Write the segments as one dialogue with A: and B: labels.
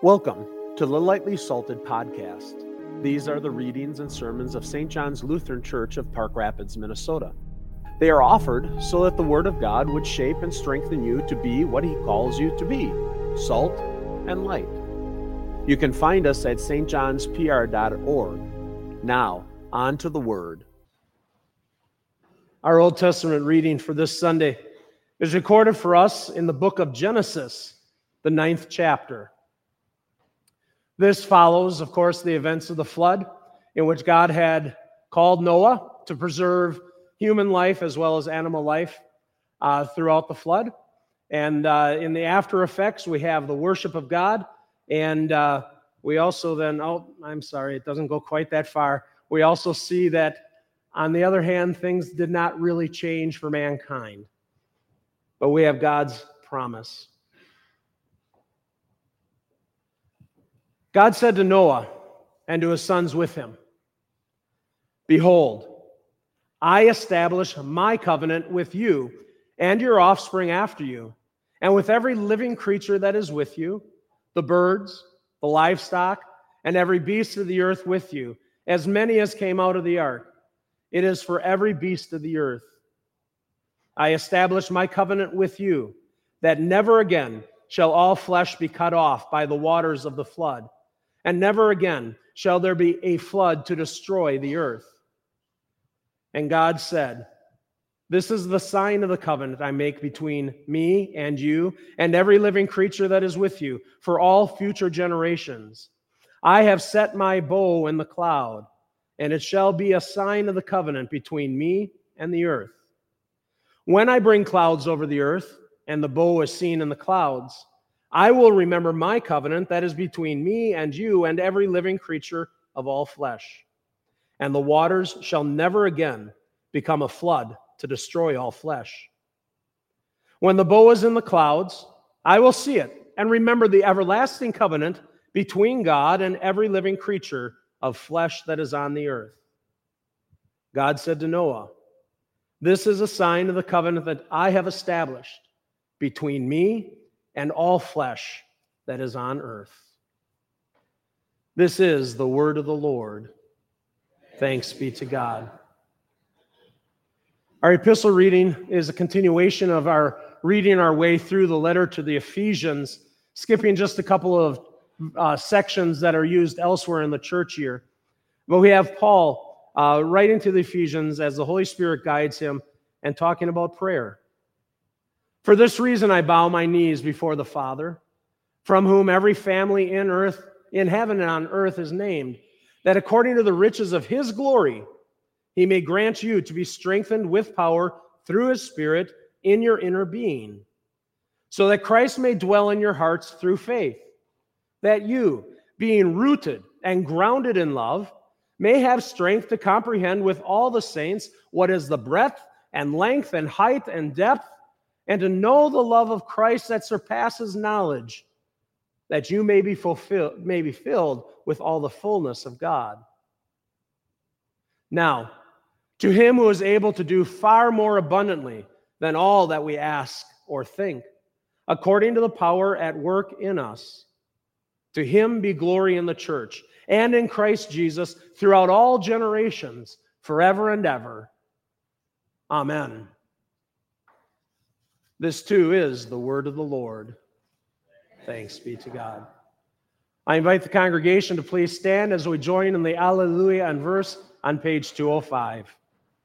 A: Welcome to the Lightly Salted Podcast. These are the readings and sermons of St. John's Lutheran Church of Park Rapids, Minnesota. They are offered so that the Word of God would shape and strengthen you to be what He calls you to be, salt and light. You can find us at stjohnspr.org. Now, on to the Word. Our Old Testament reading for this Sunday is recorded for us in the book of Genesis, the 9th chapter. This follows, of course, the events of the flood, in which God had called Noah to preserve human life as well as animal life throughout the flood. And in the after effects, we have the worship of God. And we also then, it doesn't go quite that far. We also see that, on the other hand, things did not really change for mankind. But we have God's promise. God said to Noah and to his sons with him, "Behold, I establish my covenant with you and your offspring after you, and with every living creature that is with you, the birds, the livestock, and every beast of the earth with you, as many as came out of the ark. It is for every beast of the earth. I establish my covenant with you, that never again shall all flesh be cut off by the waters of the flood, and never again shall there be a flood to destroy the earth." And God said, "This is the sign of the covenant I make between me and you and every living creature that is with you for all future generations. I have set my bow in the cloud, and it shall be a sign of the covenant between me and the earth. When I bring clouds over the earth, and the bow is seen in the clouds, I will remember my covenant that is between me and you and every living creature of all flesh. And the waters shall never again become a flood to destroy all flesh. When the bow is in the clouds, I will see it and remember the everlasting covenant between God and every living creature of flesh that is on the earth." God said to Noah, "This is a sign of the covenant that I have established between me and all flesh that is on earth." This is the word of the Lord. Thanks be to God. Our epistle reading is a continuation of our reading our way through the letter to the Ephesians, skipping just a couple of sections that are used elsewhere in the church year. But we have Paul writing to the Ephesians as the Holy Spirit guides him and talking about prayer. "For this reason I bow my knees before the Father, from whom every family in heaven and on earth is named, that according to the riches of his glory, he may grant you to be strengthened with power through his Spirit in your inner being, so that Christ may dwell in your hearts through faith, that you, being rooted and grounded in love, may have strength to comprehend with all the saints what is the breadth and length and height and depth, and to know the love of Christ that surpasses knowledge, that you may be filled with all the fullness of God. Now, to him who is able to do far more abundantly than all that we ask or think, according to the power at work in us, to him be glory in the church and in Christ Jesus throughout all generations, forever and ever. Amen." This too is the word of the Lord. Thanks be to God. I invite the congregation to please stand as we join in the Alleluia and verse on page 205.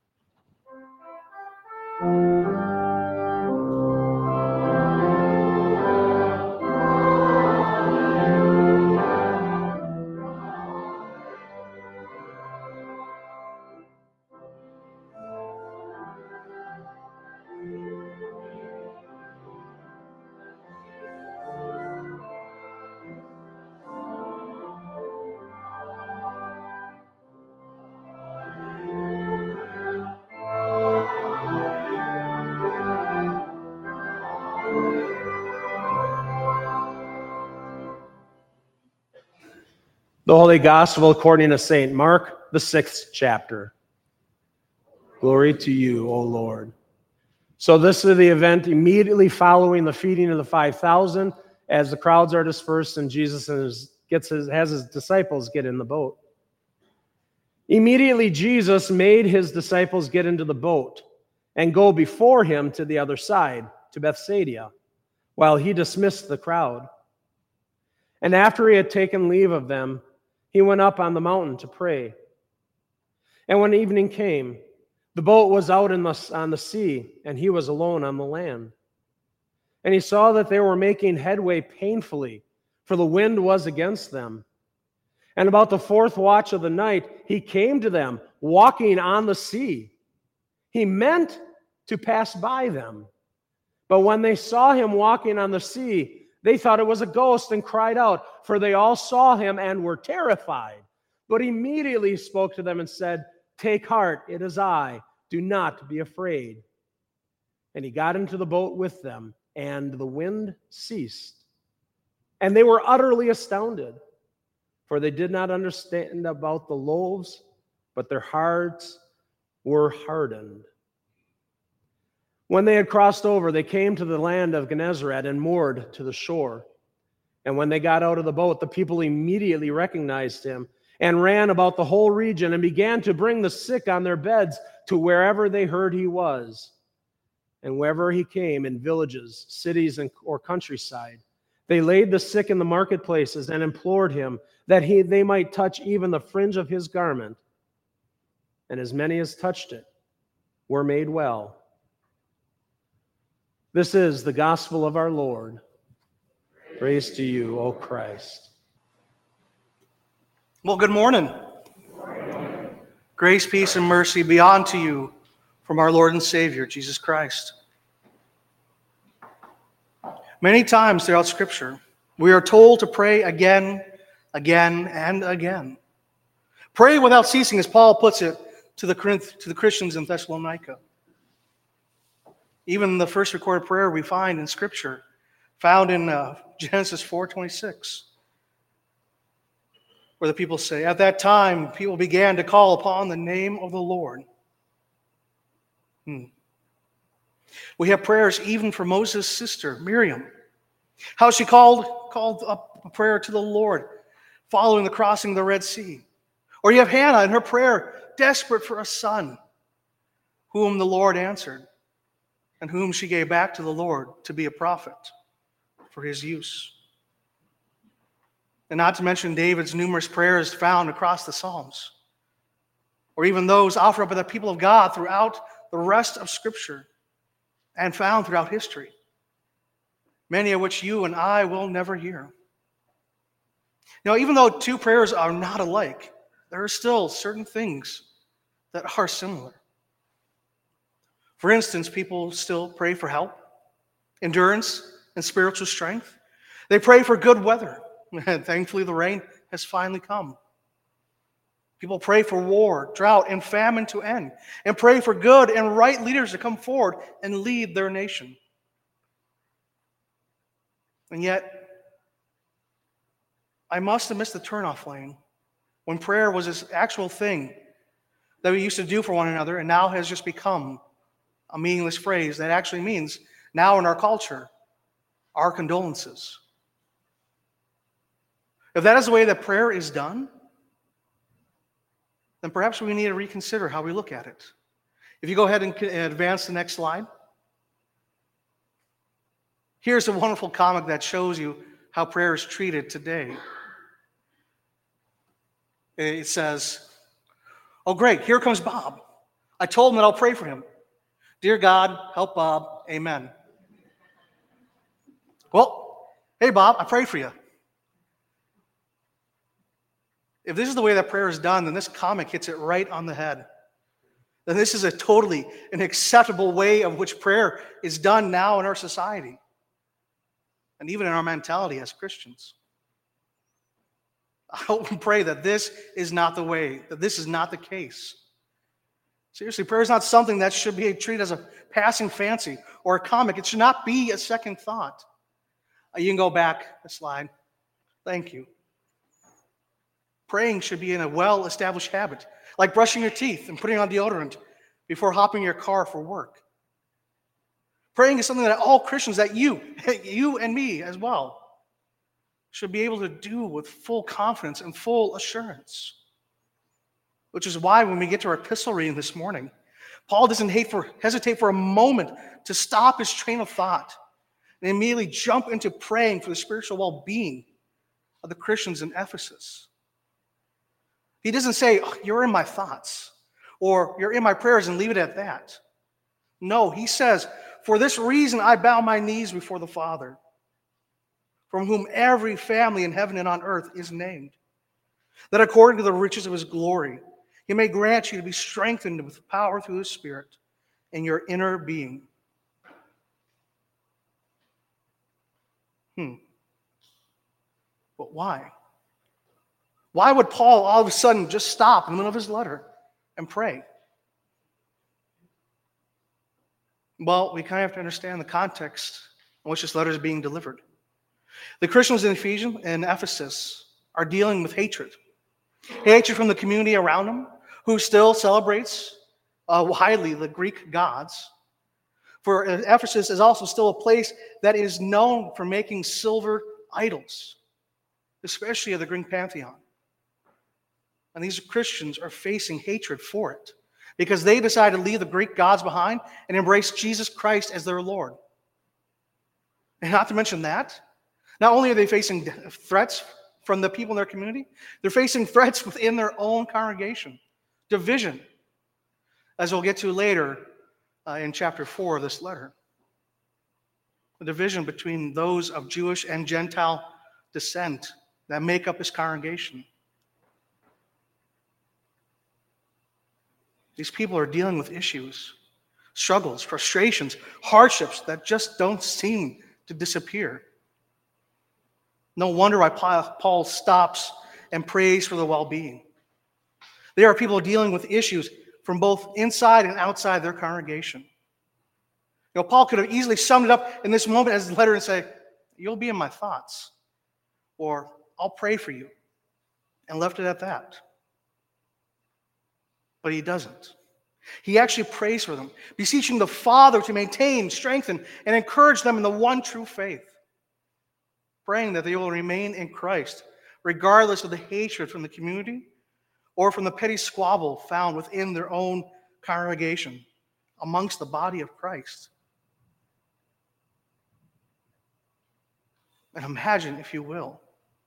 A: The Holy Gospel according to St. Mark, the 6th chapter. Glory to you, O Lord. So this is the event immediately following the feeding of the 5,000 as the crowds are dispersed and Jesus has his disciples get in the boat. Immediately, Jesus made his disciples get into the boat and go before him to the other side, to Bethsaida, while he dismissed the crowd. And after he had taken leave of them, he went up on the mountain to pray. And when evening came, the boat was out on the sea, and he was alone on the land. And he saw that they were making headway painfully, for the wind was against them. And about the fourth watch of the night, he came to them, walking on the sea. He meant to pass by them. But when they saw him walking on the sea, they thought it was a ghost and cried out, for they all saw him and were terrified. But immediately spoke to them and said, "Take heart, it is I. Do not be afraid." And he got into the boat with them, and the wind ceased. And they were utterly astounded, for they did not understand about the loaves, but their hearts were hardened. When they had crossed over, they came to the land of Gennesaret and moored to the shore. And when they got out of the boat, the people immediately recognized him and ran about the whole region and began to bring the sick on their beds to wherever they heard he was. And wherever he came, in villages, cities, or countryside, they laid the sick in the marketplaces and implored him that they might touch even the fringe of his garment. And as many as touched it were made well. This is the gospel of our Lord. Praise to you, O Christ.
B: Well, good morning. Grace, peace, and mercy be unto you from our Lord and Savior, Jesus Christ. Many times throughout Scripture, we are told to pray again, and again. Pray without ceasing, as Paul puts it to the Christians in Thessalonica. Even the first recorded prayer we find in Scripture, found in Genesis 4:26, where the people say, "At that time, people began to call upon the name of the Lord." We have prayers even for Moses' sister, Miriam. How she called up a prayer to the Lord following the crossing of the Red Sea. Or you have Hannah in her prayer, desperate for a son, whom the Lord answered, and whom she gave back to the Lord to be a prophet for his use. And not to mention David's numerous prayers found across the Psalms, or even those offered up by the people of God throughout the rest of Scripture and found throughout history, many of which you and I will never hear. Now, even though two prayers are not alike, there are still certain things that are similar. For instance, people still pray for help, endurance, and spiritual strength. They pray for good weather, and thankfully the rain has finally come. People pray for war, drought, and famine to end, and pray for good and right leaders to come forward and lead their nation. And yet, I must have missed the turnoff lane when prayer was this actual thing that we used to do for one another and now has just become a meaningless phrase that actually means, now in our culture, our condolences. If that is the way that prayer is done, then perhaps we need to reconsider how we look at it. If you go ahead and advance the next slide. Here's a wonderful comic that shows you how prayer is treated today. It says, "Oh great, here comes Bob. I told him that I'll pray for him. Dear God, help Bob. Amen." Well, hey Bob, I prayed for you. If this is the way that prayer is done, then this comic hits it right on the head. Then this is a totally an acceptable way of which prayer is done now in our society, and even in our mentality as Christians. I hope and pray that this is not the way, that this is not the case. Seriously, prayer is not something that should be treated as a passing fancy or a comic. It should not be a second thought. You can go back a slide. Thank you. Praying should be in a well-established habit, like brushing your teeth and putting on deodorant before hopping in your car for work. Praying is something that all Christians, that you and me as well, should be able to do with full confidence and full assurance. Which is why when we get to our epistle reading this morning, Paul doesn't hesitate for a moment to stop his train of thought and immediately jump into praying for the spiritual well-being of the Christians in Ephesus. He doesn't say, "Oh, you're in my thoughts," or "you're in my prayers," and leave it at that. No, he says, "For this reason I bow my knees before the Father, from whom every family in heaven and on earth is named, that according to the riches of his glory, he may grant you to be strengthened with power through his Spirit in your inner being." But why? Why would Paul all of a sudden just stop in the middle of his letter and pray? Well, we kind of have to understand the context in which this letter is being delivered. The Christians in Ephesus are dealing with hatred. Hatred from the community around them, who still celebrates highly the Greek gods. For Ephesus is also still a place that is known for making silver idols, especially of the Greek pantheon. And these Christians are facing hatred for it because they decided to leave the Greek gods behind and embrace Jesus Christ as their Lord. And not to mention that, not only are they facing threats from the people in their community, they're facing threats within their own congregation, division, as we'll get to later in chapter 4 of this letter. The division between those of Jewish and Gentile descent that make up his congregation. These people are dealing with issues, struggles, frustrations, hardships that just don't seem to disappear. No wonder why Paul stops and prays for the well-being. There are people dealing with issues from both inside and outside their congregation. Paul could have easily summed it up in this moment as a letter and say, "You'll be in my thoughts," or "I'll pray for you," and left it at that. But he doesn't. He actually prays for them, beseeching the Father to maintain, strengthen, and encourage them in the one true faith, praying that they will remain in Christ, regardless of the hatred from the community or from the petty squabble found within their own congregation amongst the body of Christ. And imagine, if you will,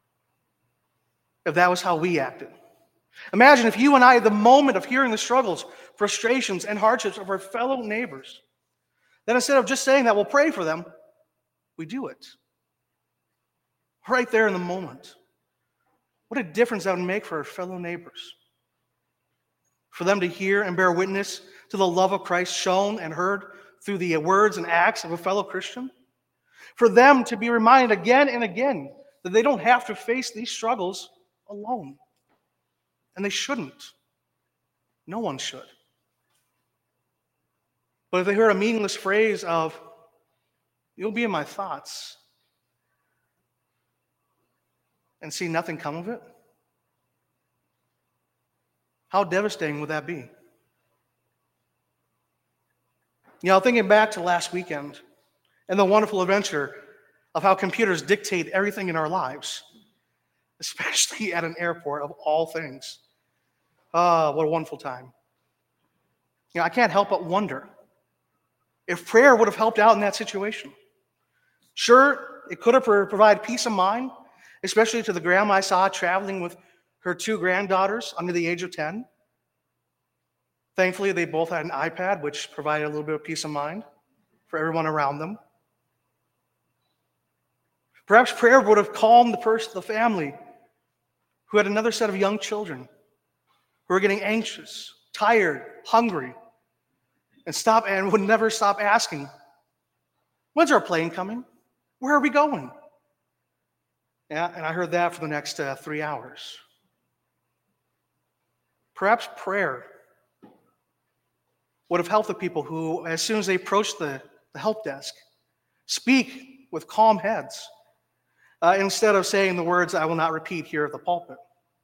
B: if that was how we acted. Imagine if you and I, at the moment of hearing the struggles, frustrations, and hardships of our fellow neighbors, then instead of just saying that we'll pray for them, we do it. Right there in the moment. What a difference that would make for our fellow neighbors. For them to hear and bear witness to the love of Christ shown and heard through the words and acts of a fellow Christian. For them to be reminded again and again that they don't have to face these struggles alone. And they shouldn't. No one should. But if they hear a meaningless phrase of, "You'll be in my thoughts," and see nothing come of it, how devastating would that be? Thinking back to last weekend and the wonderful adventure of how computers dictate everything in our lives, especially at an airport of all things. What a wonderful time. I can't help but wonder if prayer would have helped out in that situation. Sure, it could have provided peace of mind, especially to the grandma I saw traveling with her 2 granddaughters under the age of 10. Thankfully, they both had an iPad, which provided a little bit of peace of mind for everyone around them. Perhaps prayer would have calmed the family who had another set of young children who were getting anxious, tired, hungry, and would never stop asking, "When's our plane coming? Where are we going?" Yeah, and I heard that for the next 3 hours. Perhaps prayer would have helped the people who, as soon as they approached the help desk, speak with calm heads instead of saying the words I will not repeat here at the pulpit.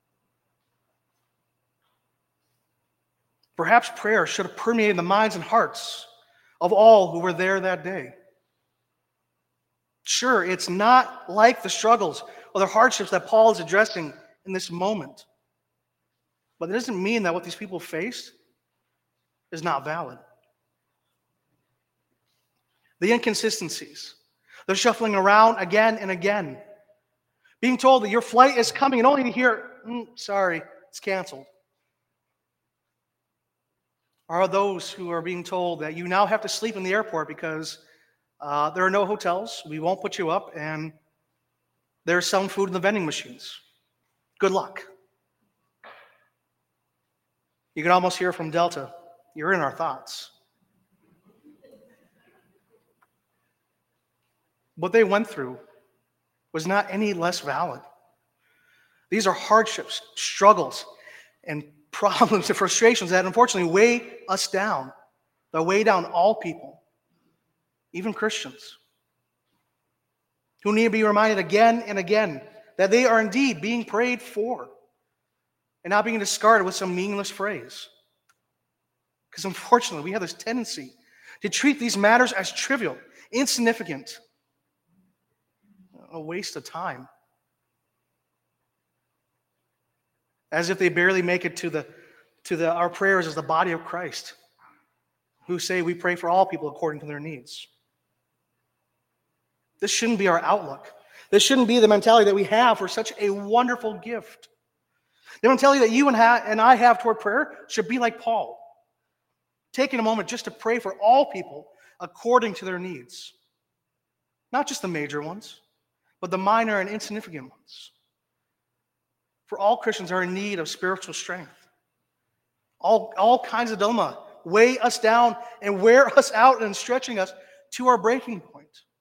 B: Perhaps prayer should have permeated the minds and hearts of all who were there that day. Sure, it's not like the struggles or the hardships that Paul is addressing in this moment. But it doesn't mean that what these people faced is not valid. The inconsistencies, the shuffling around again and again, being told that your flight is coming and only to hear, sorry, it's canceled. Are those who are being told that you now have to sleep in the airport because there are no hotels, we won't put you up, and there's some food in the vending machines. Good luck. You can almost hear from Delta, you're in our thoughts. What they went through was not any less valid. These are hardships, struggles, and problems and frustrations that unfortunately weigh us down. They weigh down all people, even Christians, who need to be reminded again and again that they are indeed being prayed for and not being discarded with some meaningless phrase. Because unfortunately, we have this tendency to treat these matters as trivial, insignificant, a waste of time. As if they barely make it to our prayers as the body of Christ, who say we pray for all people according to their needs. This shouldn't be our outlook. This shouldn't be the mentality that we have for such a wonderful gift. The mentality that you and I have toward prayer should be like Paul, taking a moment just to pray for all people according to their needs. Not just the major ones, but the minor and insignificant ones. For all Christians are in need of spiritual strength. All kinds of dilemma weigh us down and wear us out and stretching us to our breaking point.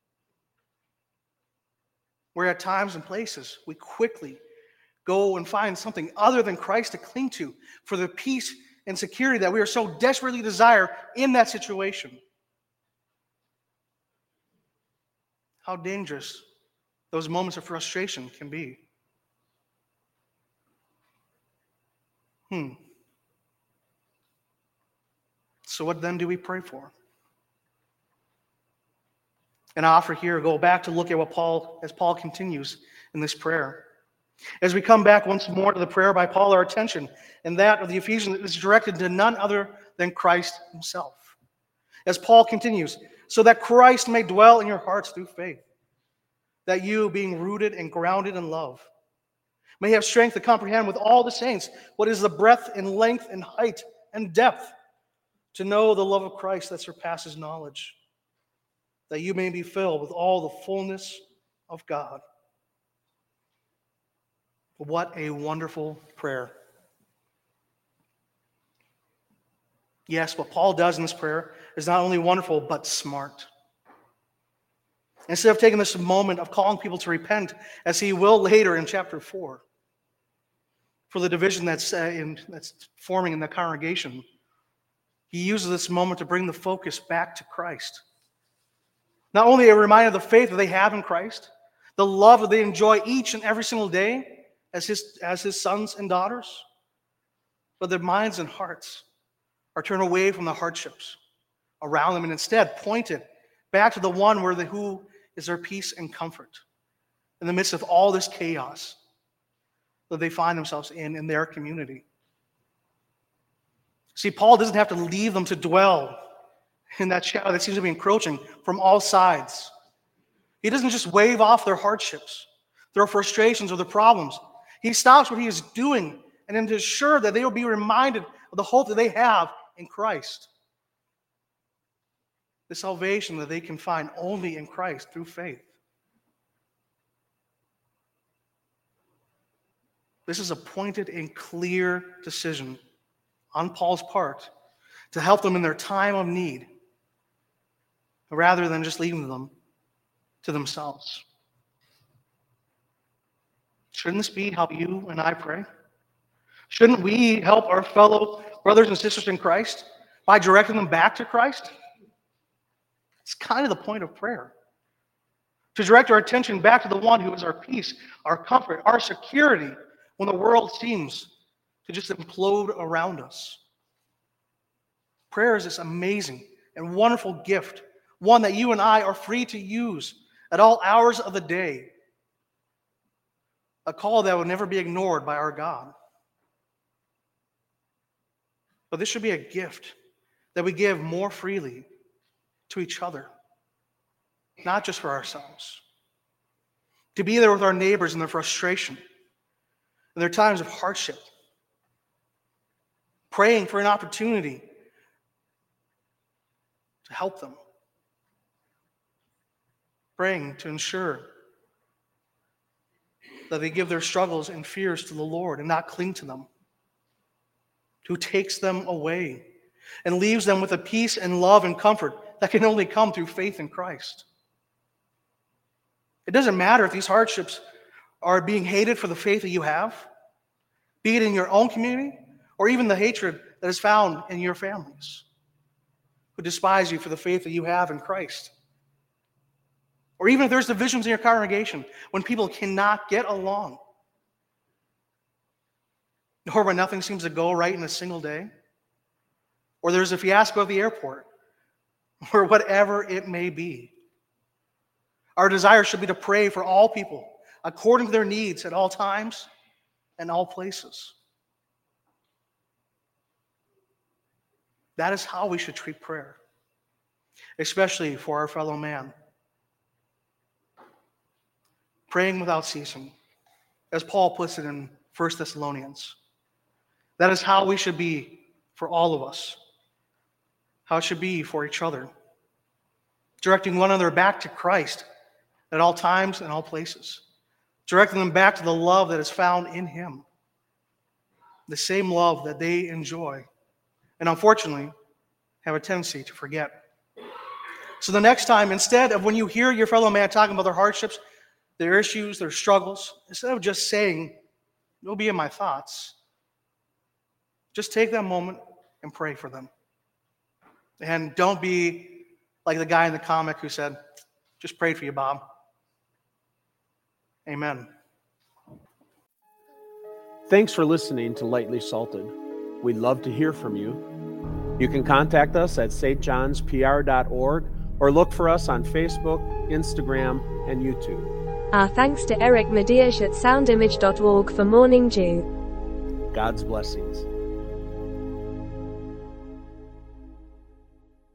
B: Where at times and places we quickly go and find something other than Christ to cling to for the peace and security that we are so desperately desire in that situation. How dangerous those moments of frustration can be. So what then do we pray for? And I offer here, go back to look at what Paul continues in this prayer. As we come back once more to the prayer by Paul, our attention and that of the Ephesians is directed to none other than Christ himself. As Paul continues, so that Christ may dwell in your hearts through faith, that you, being rooted and grounded in love, may have strength to comprehend with all the saints what is the breadth and length and height and depth, to know the love of Christ that surpasses knowledge, that you may be filled with all the fullness of God. What a wonderful prayer. Yes, what Paul does in this prayer is not only wonderful, but smart. Instead of taking this moment of calling people to repent, as he will later in chapter 4, for the division that's forming in the congregation, he uses this moment to bring the focus back to Christ. Not only a reminder of the faith that they have in Christ, the love that they enjoy each and every single day as his sons and daughters, but their minds and hearts are turned away from the hardships around them and instead pointed back to the one who is their peace and comfort in the midst of all this chaos that they find themselves in their community. See, Paul doesn't have to leave them to dwell in that shadow that seems to be encroaching from all sides. He doesn't just wave off their hardships, their frustrations, or their problems. He stops what he is doing and then to ensure that they will be reminded of the hope that they have in Christ. The salvation that they can find only in Christ through faith. This is a pointed and clear decision on Paul's part to help them in their time of need, rather than just leaving them to themselves. Shouldn't this be how you and I pray? Shouldn't we help our fellow brothers and sisters in Christ by directing them back to Christ? It's kind of the point of prayer. To direct our attention back to the one who is our peace, our comfort, our security when the world seems to just implode around us. Prayer is this amazing and wonderful gift, one that you and I are free to use at all hours of the day. a call that will never be ignored by our God. But this should be a gift that we give more freely to each other, not just for ourselves. To be there with our neighbors in their frustration, in their times of hardship, praying for an opportunity to help them, praying to ensure that they give their struggles and fears to the Lord and not cling to them, who takes them away and leaves them with a peace and love and comfort that can only come through faith in Christ. It doesn't matter if these hardships are being hated for the faith that you have, be it in your own community or even the hatred that is found in your families who despise you for the faith that you have in Christ. Or even if there's divisions in your congregation when people cannot get along, or when nothing seems to go right in a single day, or there's a fiasco at the airport, or whatever it may be. Our desire should be to pray for all people according to their needs at all times and all places. That is how we should treat prayer, especially for our fellow man. Praying without ceasing, as Paul puts it in 1 Thessalonians. That is how we should be for all of us, how it should be for each other, directing one another back to Christ at all times and all places, directing them back to the love that is found in Him, the same love that they enjoy, and unfortunately have a tendency to forget. So the next time, instead of when you hear your fellow man talking about their hardships, their issues, their struggles, instead of just saying, "You'll be in my thoughts," just take that moment and pray for them. And don't be like the guy in the comic who said, "Just prayed for you, Bob." Amen.
A: Thanks for listening to Lightly Salted. We'd love to hear from you. You can contact us at stjohnspr.org or look for us on Facebook, Instagram, and YouTube.
C: Our thanks to Eric Mediash at soundimage.org for Morning Dew.
A: God's blessings.